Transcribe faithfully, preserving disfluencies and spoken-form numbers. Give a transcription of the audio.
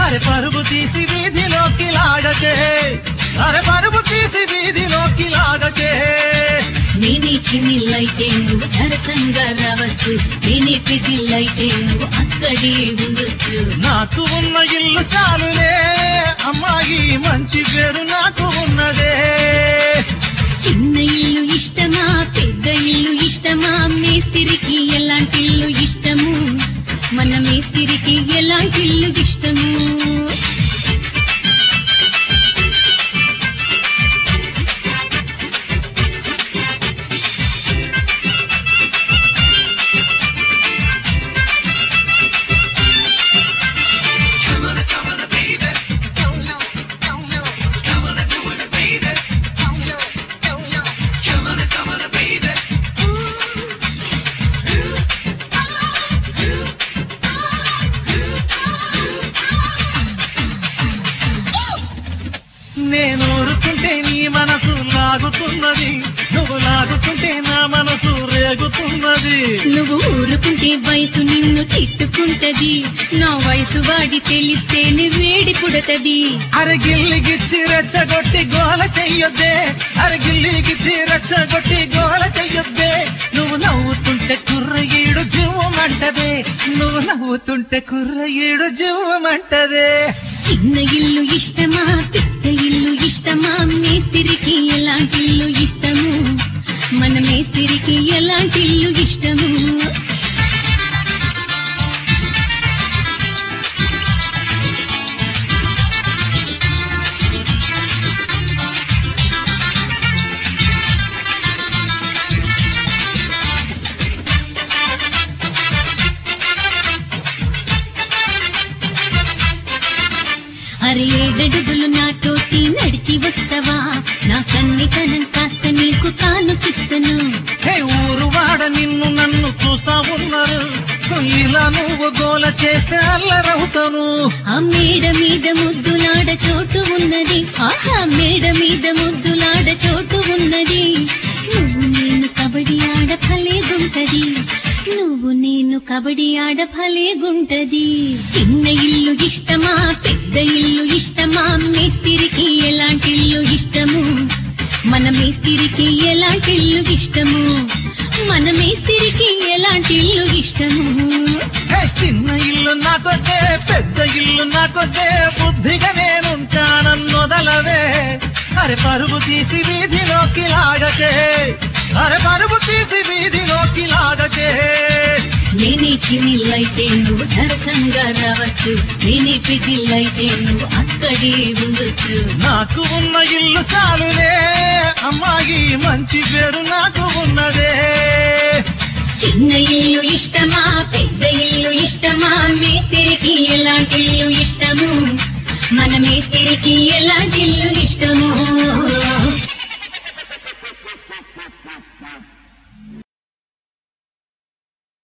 అరే పరుగు తీసి వీధిలోకి లాగచే, అరే పరుగు తీసి వీధిలోకి లాగచే. నేనే చిన్నిల్లైతే నువ్వు సరసంగా రావచ్చు, నేనే పిదిల్లైతే నువ్వు అక్కడే ఉండొచ్చు. నాకు ఉన్న ఇల్లు చాలులే అమ్మాయి, మంచి పేరు నాకు ఉన్నదే. చిన్న ఇల్లు ఇష్టమా పెద్ద ఇల్లు ఇష్టమా, మేస్తిరికి ఎలాంటి ఇల్లు ఇష్టము, మన మేస్తిరికి ఎలాంటి ఇల్లు ఇష్టము. నేను ఊరుకుంటే నీ మనసు లాగుతున్నది, నువ్వు లాగుతుంటే నా మనసు రేగుతున్నది. నువ్వు ఊరుకుంటే వయసు నిన్ను తిట్టుకుంటది, నా వయసు వాడి తెలిస్తేనే వేడి పుడతది. అరగిల్లిగిచ్చి రెచ్చగొట్టి గోల చెయ్యొద్దే, అరగిల్లిగిచ్చి రెచ్చగొట్టి గోల చెయ్యొద్దే. నువ్వు నవ్వుతుంటే కుర్రయ్యేడు జువ్వమంటదే, నువ్వు నవ్వుతుంటే కుర్రయ్యేడు జువ్వమంటదే. చిన్న ఇల్లు ఇష్టమా పెద్ద ఇల్లు ఇష్టమా, మేస్తిరికి ఎలాంటి ఇల్లు ఇష్టము, మన మేస్తిరికి ఎలాంటి ఇల్లు ఇష్టము. అరే ఏడడుగులు నాతోటి నడిచి వస్తావా, నా కన్ని కనం కాస్త నీకు కానుకిస్తను. హే ఊరు వాడ నిన్ను నన్ను చూస్తా ఉన్నారు, ఇలా నువ్వు గోల చేస్తే అల్లరవుతాను. ఆ మేడ మీద ముద్దులాడ చోటు ఉన్నది, ఆహా మేడ మీద ముద్దులాడ చోటు ఉన్నది. నువ్వు నేను కబడ్డీ ఆడ భలేగుంటది, నువ్వు నేను కబడ్డీ ఆడ భలేగుంటది. చిన్న ఇల్లు ఇష్టమా పెద్ద ఇల్లు ఇష్టమా, మేస్తిరికి ఎలాంటి ఇల్లు ఇష్టము, మన మేస్తిరికి ఎలాంటి ఇల్లు ఇష్టము, మన మేస్తిరికి ఎలాంటి ఇల్లు ఇష్టము. చిన్న ఇల్లు నాకొద్దే పెద్ద ఇల్లు నాకొద్దే, బుద్ధిగా నేనుంటానన్నొదలవే. అరే పరుగు తీసి వీధిలోకి లాగచే, అరే పరుగు తీసి వీధిలోకి లాగచే. నేనే చిన్నిల్లైతే నువ్వు సరసంగా రావచ్చు, నేనే పిదిల్లైతే నువ్వు అక్కడే ఉండొచ్చు. నాకు ఉన్న ఇల్లు చాలులే అమ్మాయి, మంచి పేరు నాకు ఉన్నదే. చిన్న ఇల్లు ఇష్టమా పెద్ద ఇల్లు ఇష్టమా, మేస్తిరికి ఎలాంటి ఇల్లు ఇష్టము, మన మేస్తిరికి ఎలాంటి ఇల్లు ఇష్టము.